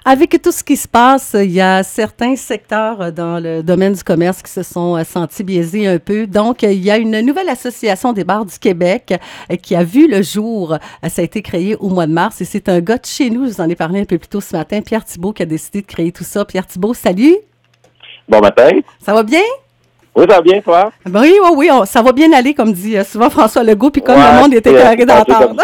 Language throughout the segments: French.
Avec tout ce qui se passe, il y a certains secteurs dans le domaine du commerce qui se sont sentis biaisés un peu. Donc, il y a une nouvelle association des bars du Québec qui a vu le jour. Ça a été créé au mois de mars et c'est un gars de chez nous, je vous en ai parlé un peu plus tôt ce matin, Pierre Thibault, qui a décidé de créer tout ça. Pierre Thibault, salut! Bon matin. Ça va bien? Oui, ça va bien, toi? Oui, ça va bien aller, comme dit souvent François Legault, puis comme le monde était carré d'entendre.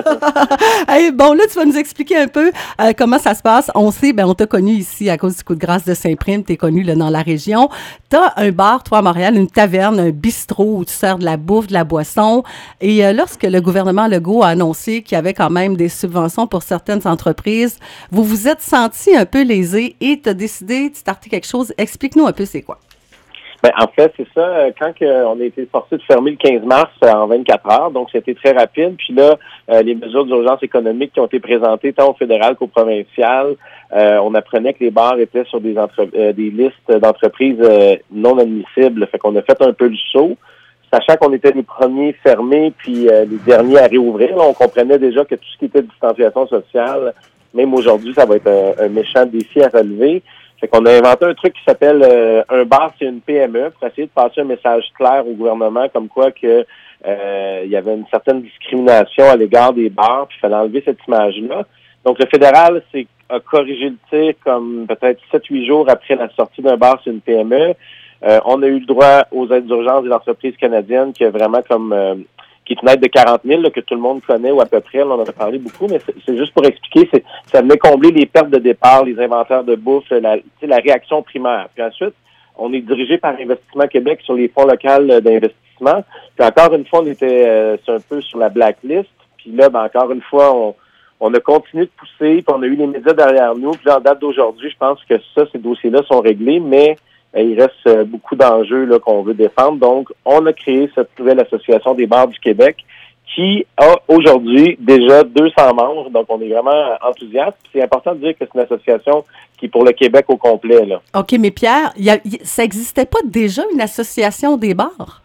Hey, bon, là, tu vas nous expliquer un peu comment ça se passe. On sait, on t'a connu ici à cause du coup de grâce de Saint-Prime, t'es connu là, dans la région. T'as un bar, toi, à Montréal, une taverne, un bistrot où tu sers de la bouffe, de la boisson. Et lorsque le gouvernement Legault a annoncé qu'il y avait quand même des subventions pour certaines entreprises, vous vous êtes senti un peu lésé et t'as décidé de starter quelque chose. Explique-nous un peu c'est quoi. En fait, c'est ça. Quand on a été forcé de fermer le 15 mars en 24 heures, donc c'était très rapide. Puis là, les mesures d'urgence économique qui ont été présentées tant au fédéral qu'au provincial, on apprenait que les bars étaient sur des listes d'entreprises non admissibles. Fait qu'on a fait un peu le saut. Sachant qu'on était les premiers fermés puis les derniers à réouvrir, là, on comprenait déjà que tout ce qui était distanciation sociale, même aujourd'hui, ça va être un méchant défi à relever. Fait qu'on a inventé un truc qui s'appelle un bar, c'est une PME, pour essayer de passer un message clair au gouvernement comme quoi que il y avait une certaine discrimination à l'égard des bars, puis il fallait enlever cette image-là. Donc le fédéral a corrigé le tir comme peut-être 7-8 jours après la sortie d'un bar, c'est une PME. On a eu le droit aux aides d'urgence des entreprises canadiennes qui est vraiment comme qui est une aide de 40 000 là, que tout le monde connaît ou à peu près. Là, on en a parlé beaucoup, mais c'est juste pour expliquer. Ça venait combler les pertes de départ, les inventaires de bouffe, la réaction primaire. Puis ensuite, on est dirigé par Investissement Québec sur les fonds locaux d'investissement. Puis encore une fois, on était un peu sur la blacklist. Puis là, encore une fois, on a continué de pousser, puis on a eu les médias derrière nous. Puis là, en date d'aujourd'hui, je pense que ces dossiers-là sont réglés, mais il reste beaucoup d'enjeux là, qu'on veut défendre. Donc, on a créé cette nouvelle association des bars du Québec qui a aujourd'hui déjà 200 membres. Donc, on est vraiment enthousiaste. C'est important de dire que c'est une association qui est pour le Québec au complet. Là. OK, mais Pierre, ça n'existait pas déjà une association des bars?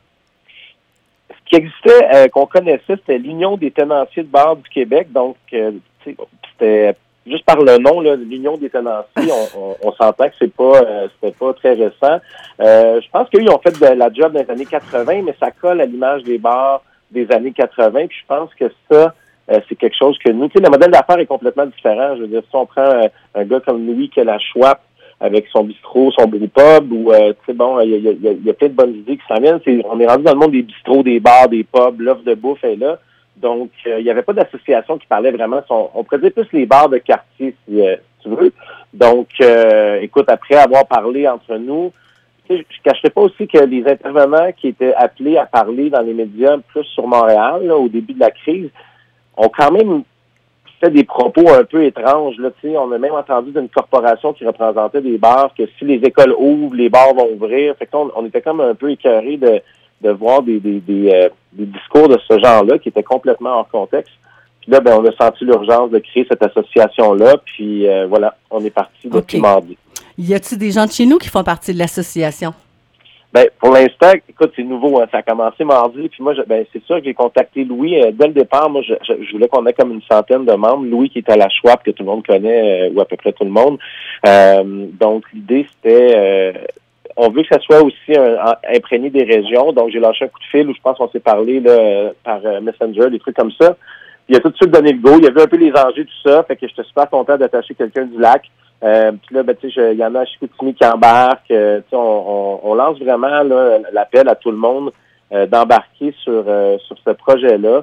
Ce qui existait, qu'on connaissait, c'était l'Union des tenanciers de bars du Québec. Donc, c'était... Juste par le nom, là, l'Union des tenanciers, on s'entend que c'était pas très récent. Je pense qu'eux, ils ont fait de la job dans les années 80, mais ça colle à l'image des bars des années 80. Puis je pense que ça, c'est quelque chose que nous, le modèle d'affaires est complètement différent. Je veux dire, si on prend un gars comme Louis qui a la Schwab avec son bistrot, son brewpub, ou il y a plein de bonnes idées qui s'en viennent. On est rendu dans le monde des bistrots, des bars, des pubs, l'offre de bouffe est là. Donc, il n'y avait pas d'association qui parlait vraiment. On pourrait dire plus les bars de quartier, si tu veux. Donc, écoute, après avoir parlé entre nous, je ne cacherai pas aussi que les intervenants qui étaient appelés à parler dans les médias plus sur Montréal, là, au début de la crise, ont quand même fait des propos un peu étranges. Là, on a même entendu d'une corporation qui représentait des bars que si les écoles ouvrent, les bars vont ouvrir. Fait que on était comme un peu écœurés de voir des discours de ce genre-là qui étaient complètement hors contexte. Puis là, on a senti l'urgence de créer cette association-là. Puis voilà, on est parti depuis mardi. Y a-t-il des gens de chez nous qui font partie de l'association? Pour l'instant, écoute, c'est nouveau. Hein, ça a commencé mardi. Puis moi, c'est sûr que j'ai contacté Louis. Dès le départ, moi, je voulais qu'on ait comme une centaine de membres. Louis qui est à la Schwab, que tout le monde connaît, ou à peu près tout le monde. Donc, l'idée, c'était... on veut que ça soit aussi imprégné des régions. Donc, j'ai lâché un coup de fil où je pense qu'on s'est parlé là, par Messenger, des trucs comme ça. Puis, il a tout de suite donné le go. Il a vu un peu les enjeux, tout ça. Fait que j'étais super content d'attacher quelqu'un du lac. Puis là, il y en a à Chicoutimi qui embarque. On lance vraiment là, l'appel à tout le monde d'embarquer sur ce projet-là.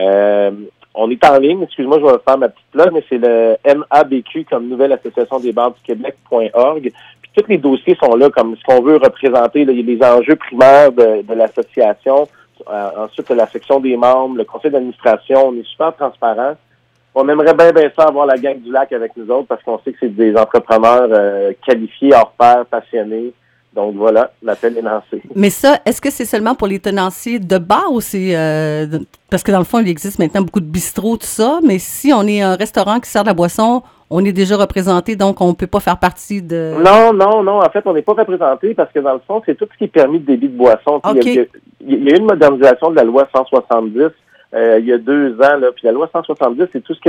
On est en ligne. Excuse-moi, je vais faire ma petite plug, mais c'est le NABQ comme Nouvelle Association des bars du Québec.org. Tous les dossiers sont là, comme ce qu'on veut représenter, là, il y a les enjeux primaires de l'association, ensuite la section des membres, le conseil d'administration, on est super transparent. On aimerait bien ça avoir la gang du lac avec nous autres parce qu'on sait que c'est des entrepreneurs qualifiés, hors pair, passionnés. Donc voilà, l'appel est lancé. Mais ça, est-ce que c'est seulement pour les tenanciers de bar ou c'est... parce que dans le fond, il existe maintenant beaucoup de bistrots, tout ça, mais si on est un restaurant qui sert de la boisson, on est déjà représenté, donc on ne peut pas faire partie de... Non. En fait, on n'est pas représenté parce que dans le fond, c'est tout ce qui est permis de débit de boisson. Okay. Il y a eu une modernisation de la loi 170 il y a 2 ans, là, puis la loi 170, c'est tout ce qui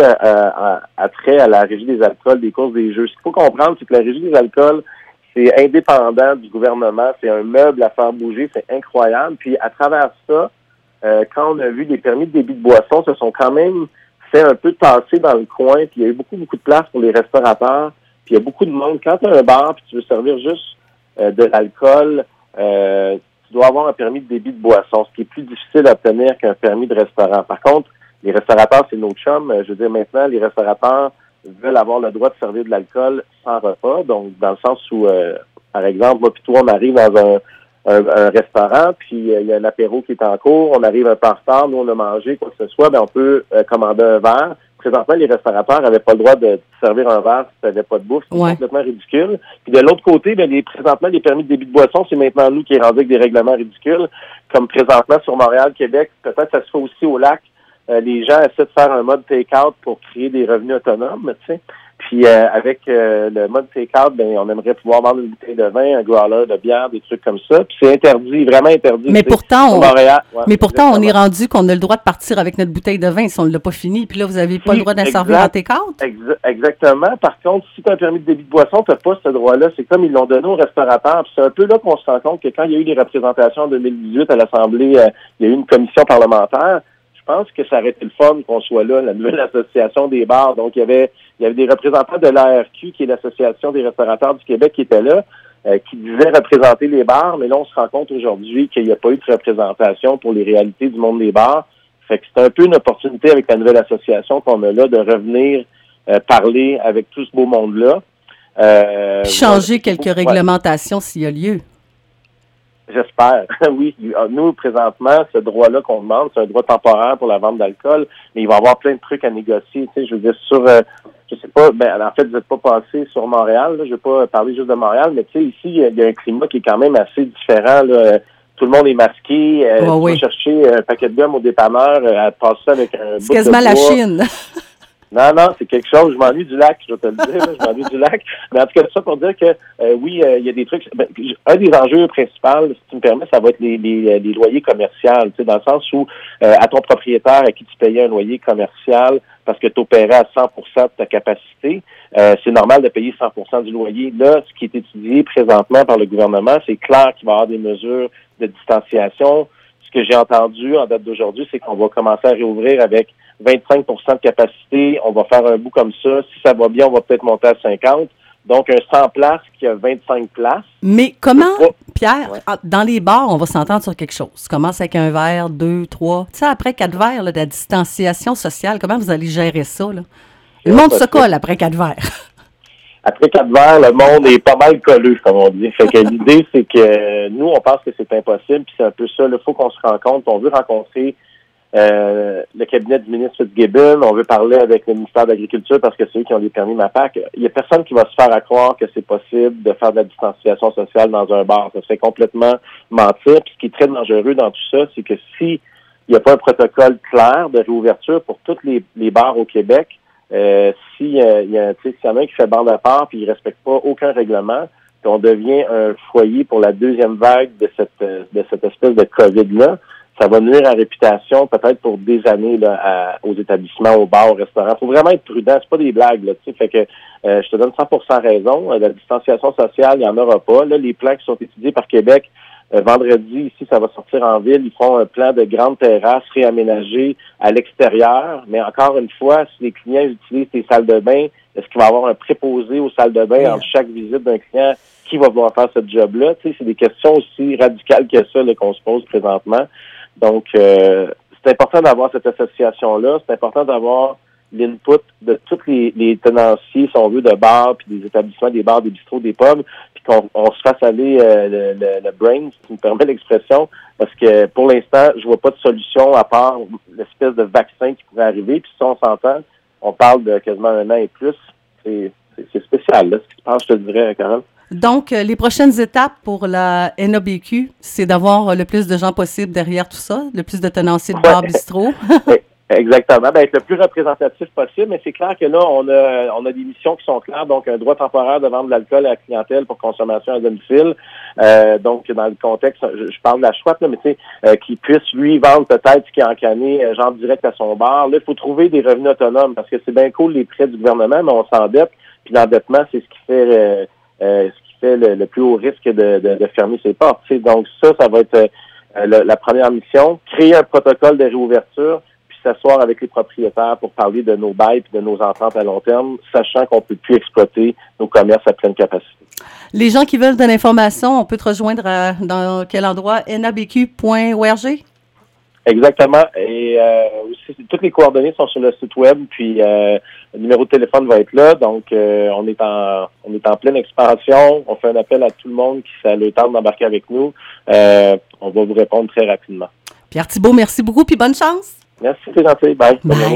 a trait à la Régie des alcools, des courses, des jeux. Ce qu'il faut comprendre, c'est que la Régie des alcools, c'est indépendant du gouvernement, c'est un meuble à faire bouger, c'est incroyable. Puis à travers ça, quand on a vu les permis de débit de boissons, se sont quand même fait un peu tasser dans le coin, puis il y a eu beaucoup de place pour les restaurateurs, puis il y a beaucoup de monde. Quand tu as un bar, puis tu veux servir juste de l'alcool, tu dois avoir un permis de débit de boisson, ce qui est plus difficile à obtenir qu'un permis de restaurant. Par contre, les restaurateurs, c'est nos chums. Je veux dire, maintenant, les restaurateurs veulent avoir le droit de servir de l'alcool sans repas. Donc, dans le sens où, par exemple, moi puis toi, on arrive dans un restaurant, puis il y a un apéro qui est en cours, on arrive un peu en retard, nous on a mangé, quoi que ce soit, ben on peut commander un verre. Présentement, les restaurateurs n'avaient pas le droit de servir un verre si tu n'avais pas de bouffe. C'est complètement ridicule. Puis de l'autre côté, ben présentement, les permis de débit de boisson, c'est maintenant nous qui est rendu avec des règlements ridicules. Comme présentement sur Montréal, Québec, peut-être ça se fait aussi au lac. Les gens essaient de faire un mode take-out pour créer des revenus autonomes, tu sais. Puis avec le mode take-out, ben on aimerait pouvoir vendre une bouteille de vin, un growler de bière, des trucs comme ça. Puis c'est interdit, vraiment interdit. Mais pourtant, on est exactement. rendu qu'on a le droit de partir avec notre bouteille de vin si on ne l'a pas fini. Puis là, vous n'avez pas le droit d'en servir en take-out? Exactement. Par contre, si tu as un permis de débit de boisson, tu n'as pas ce droit-là. C'est comme ils l'ont donné aux restaurateurs. Puis c'est un peu là qu'on se rend compte que quand il y a eu les représentations en 2018 à l'Assemblée, il y a eu une commission parlementaire. Je pense que ça aurait été le fun qu'on soit là, la nouvelle association des bars. Donc, il y avait des représentants de l'ARQ, qui est l'Association des restaurateurs du Québec, qui étaient là, qui disaient représenter les bars. Mais là, on se rend compte aujourd'hui qu'il n'y a pas eu de représentation pour les réalités du monde des bars. Fait que c'est un peu une opportunité avec la nouvelle association qu'on a là de revenir parler avec tout ce beau monde-là. Changer quelques réglementations s'il y a lieu. J'espère. Oui. Nous, présentement, ce droit-là qu'on demande, c'est un droit temporaire pour la vente d'alcool, mais il va y avoir plein de trucs à négocier. Tu sais, je veux dire, je sais pas, en fait, vous n'êtes pas passé sur Montréal, là, je vais pas parler juste de Montréal, mais tu sais, ici, il y a un climat qui est quand même assez différent, là. Tout le monde est masqué. Tu vas chercher un paquet de gomme au dépanneur, à passer avec un bout de bois. C'est quasiment la Chine. Non, c'est quelque chose. Je m'ennuie du lac, je vais te le dire. Je m'ennuie du lac. Mais en tout cas, ça pour dire que oui, il y a des trucs. Un des enjeux principaux, si tu me permets, ça va être les loyers commerciaux. Tu sais, dans le sens où à ton propriétaire à qui tu payais un loyer commercial parce que tu opérais à 100% de ta capacité, c'est normal de payer 100% du loyer. Là, ce qui est étudié présentement par le gouvernement, c'est clair qu'il va y avoir des mesures de distanciation. Ce que j'ai entendu en date d'aujourd'hui, c'est qu'on va commencer à réouvrir avec 25% de capacité, on va faire un bout comme ça. Si ça va bien, on va peut-être monter à 50. Donc, un 100 places qui a 25 places. Mais comment, Pierre, dans les bars, on va s'entendre sur quelque chose. Commence avec un verre, 2, 3. Tu sais, après 4 verres, là, de la distanciation sociale, comment vous allez gérer ça, là? Le monde se colle après 4 verres. Après 4 verres, le monde est pas mal collé, comme on dit. Fait que l'idée, c'est que nous, on pense que c'est impossible, puis c'est un peu ça. Il faut qu'on se rencontre. On veut rencontrer le cabinet du ministre Fitzgibbon, on veut parler avec le ministère de l'Agriculture parce que c'est eux qui ont les permis MAPAC. Il n'y a personne qui va se faire à croire que c'est possible de faire de la distanciation sociale dans un bar. Ça serait complètement mentir. Puis ce qui est très dangereux dans tout ça, c'est que si il n'y a pas un protocole clair de réouverture pour tous les bars au Québec, s'il y en a un qui fait bande à part puis il ne respecte pas aucun règlement, puis on devient un foyer pour la deuxième vague de cette espèce de COVID-là, ça va nuire à la réputation peut-être pour des années là, aux établissements, aux bars, aux restaurants. Il faut vraiment être prudent, c'est pas des blagues, là, tu sais. Fait que je te donne 100% raison. La distanciation sociale, il n'y en aura pas. Là, les plans qui sont étudiés par Québec, vendredi, ici, ça va sortir en ville. Ils font un plan de grandes terrasses réaménagées à l'extérieur. Mais encore une fois, si les clients utilisent tes salles de bain, est-ce qu'il va y avoir un préposé aux salles de bain entre chaque visite d'un client? Qui va vouloir faire ce job-là? Tu sais, c'est des questions aussi radicales que ça là, qu'on se pose présentement. Donc, c'est important d'avoir cette association-là. C'est important d'avoir l'input de tous les tenanciers, si on veut, de bars, puis des établissements, des bars, des bistrots, des pubs, puis qu'on se fasse aller le brain, si tu me permets l'expression, parce que pour l'instant, je vois pas de solution à part l'espèce de vaccin qui pourrait arriver. Puis si on s'entend, on parle de quasiment 1 an et plus. C'est spécial, là, ce qui se passe, je te dirais, Carole. Donc, les prochaines étapes pour la NABQ, c'est d'avoir le plus de gens possible derrière tout ça, le plus de tenanciers de bar bistrot. Exactement. Être le plus représentatif possible, mais c'est clair que là, on a des missions qui sont claires, donc un droit temporaire de vendre de l'alcool à la clientèle pour consommation à domicile. Donc, dans le contexte, je parle de la chouette, là, mais tu sais, qu'il puisse, lui, vendre peut-être ce qui est encanné, genre direct à son bar. Là, il faut trouver des revenus autonomes, parce que c'est bien cool les prêts du gouvernement, mais on s'endette, puis l'endettement, c'est ce qui fait le plus haut risque de fermer ses portes. Tu sais. Donc, ça va être la première mission. Créer un protocole de réouverture, s'asseoir avec les propriétaires pour parler de nos bails et de nos ententes à long terme, sachant qu'on ne peut plus exploiter nos commerces à pleine capacité. Les gens qui veulent de l'information, on peut te rejoindre dans quel endroit? nabq.org? Exactement. Et aussi, toutes les coordonnées sont sur le site web, puis le numéro de téléphone va être là. Donc, on est en pleine expansion. On fait un appel à tout le monde qui a le temps d'embarquer avec nous. On va vous répondre très rapidement. Pierre Thibault, merci beaucoup, puis bonne chance. Merci, c'est gentil. Bye. Bye.